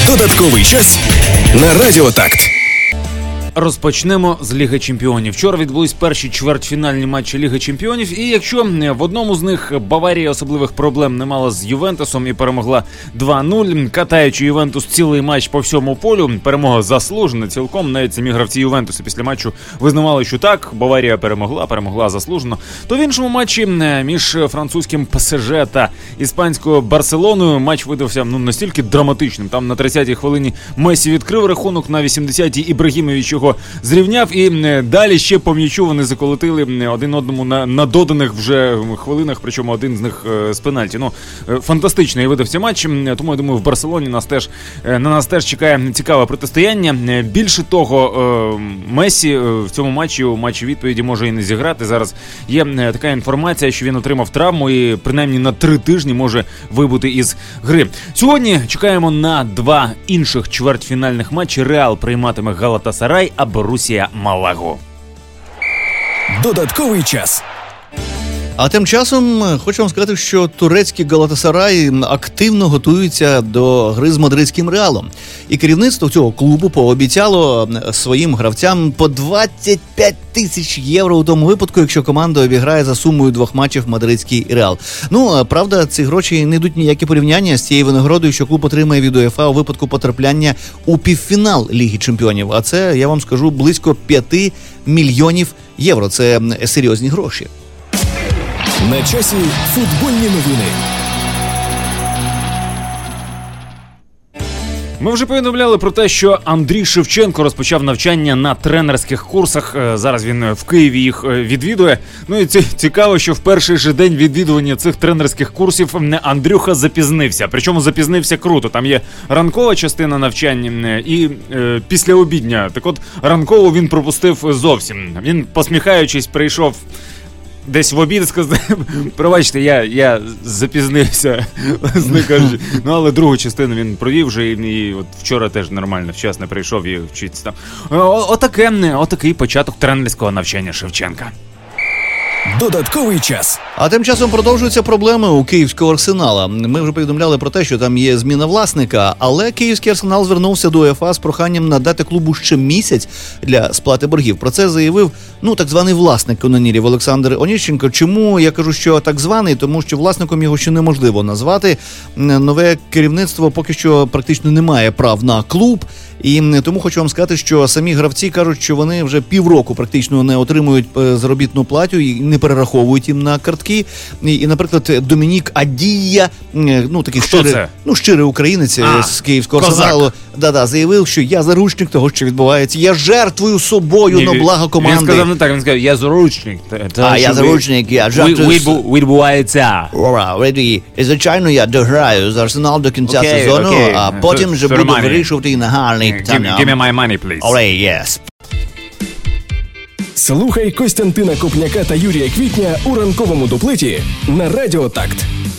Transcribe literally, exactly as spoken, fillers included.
Додатковий час на Радіо Такт. Розпочнемо з Ліги Чемпіонів. Вчора відбулись перші чвертьфінальні матчі Ліги Чемпіонів, і якщо в одному з них Баварія особливих проблем не мала з Ювентусом і перемогла два нуль, катаючи Ювентус цілий матч по всьому полю, перемога заслужена цілком, навіть самі гравці Ювентуса після матчу визнавали, що так, Баварія перемогла, перемогла заслужено, то в іншому матчі між французьким ПСЖ та іспанською Барселоною матч видався ну настільки драматичним. Там на тридцятій хвилині Месі відкрив рахунок, на вісімдесятій Ібрагімович його зрівняв, і далі ще по м'ячу вони заколотили один одному на, на доданих вже хвилинах, причому один з них е, з пенальті. Ну, е, фантастичний видався матч, тому я думаю, в Барселоні нас теж, е, на нас теж чекає цікаве протистояння. Більше того, е, Месі е, в цьому матчі, у матчі відповіді може і не зіграти. Зараз є е, така інформація, що він отримав травму і принаймні на три тижні може вибути із гри. Сьогодні чекаємо на два інших чвертьфінальних матчі. Реал прийматиме Галатасарай, а Борусія Малагу. Додатковий час. А тим часом хочу вам сказати, що турецький Галатасарай активно готується до гри з мадридським Реалом. І керівництво цього клубу пообіцяло своїм гравцям по двадцять п'ять тисяч євро у тому випадку, якщо команда обіграє за сумою двох матчів мадридський Реал. Ну, правда, ці гроші не йдуть ніякі порівняння з тією винагородою, що клуб отримає від УЄФА у випадку потрапляння у півфінал Ліги Чемпіонів. А це, я вам скажу, близько п'яти мільйонів євро. Це серйозні гроші. На часі футбольні новини. Ми вже повідомляли про те, що Андрій Шевченко розпочав навчання на тренерських курсах. Зараз він в Києві їх відвідує. Ну і цікаво, що в перший же день відвідування цих тренерських курсів Андрюха запізнився. Причому запізнився круто. Там є ранкова частина навчання і е, післяобідня. Так от ранкову він пропустив зовсім. Він, посміхаючись, прийшов десь в обід, сказав, пробачте, я, я запізнився, власне кажучи. Ну, але другу частину він провів вже, і, і от вчора теж нормально, вчасно прийшов і вчиться там. О, отаке, отакий початок тренерського навчання Шевченка. Додатковий час. А тим часом продовжуються проблеми у київського Арсенала. Ми вже повідомляли про те, що там є зміна власника, але київський Арсенал звернувся до УЄФА з проханням надати клубу ще місяць для сплати боргів. Про це заявив, ну, так званий власник канонірів Олександр Оніщенко. Чому я кажу, що так званий? Тому що власником його ще неможливо назвати. Нове керівництво поки що практично не має прав на клуб. І тому хочу вам сказати, що самі гравці кажуть, що вони вже півроку практично не отримують заробітну плату і не перераховують їм на картки. І, і наприклад, Домінік Адія, ну такий щирий, ну, щирий українець а, з київського Арсеналу, да-да, заявив, що я заручник того, що відбувається. Я жертвую собою Ні, на благо команди. Він сказав не так, він сказав, я заручник. А, я заручник, я жертвую. Відбувається. І, звичайно, я дограю з Арсенал до кінця okay, сезону, okay. а потім вже буду вирішувати нагальний. Give, give me my money, please. Alright, yes. Слухай Костянтина Копняка та Юрія Квітня у ранковому дуплеті на Радіо Такт.